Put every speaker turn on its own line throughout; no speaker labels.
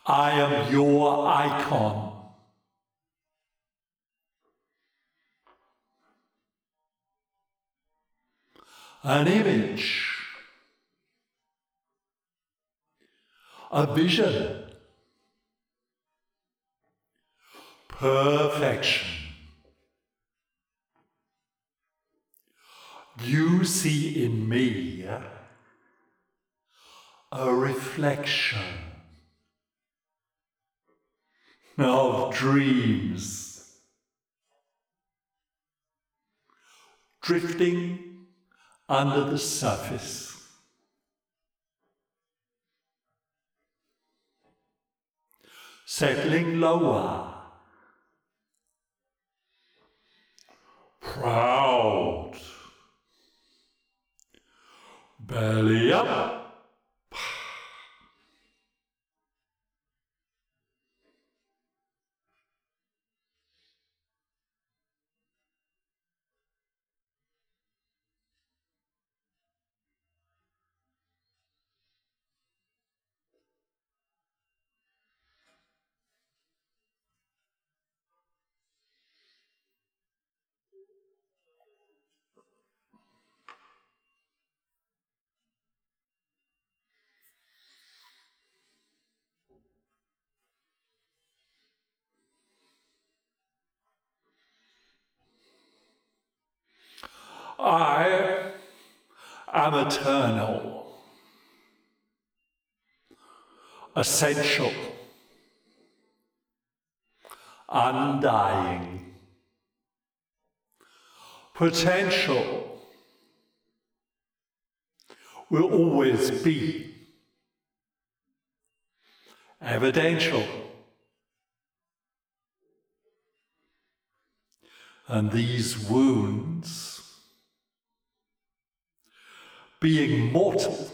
I am your icon. An image. A vision. Perfection. You see in me a reflection of dreams, drifting under the surface, settling lower, proud, belly up. I am eternal, essential, undying, potential, will always be, evidential. And these wounds, being mortal,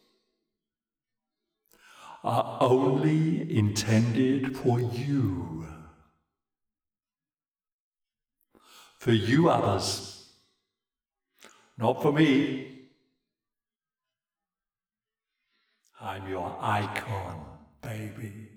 are only intended for you others, not for me. I'm your icon, baby.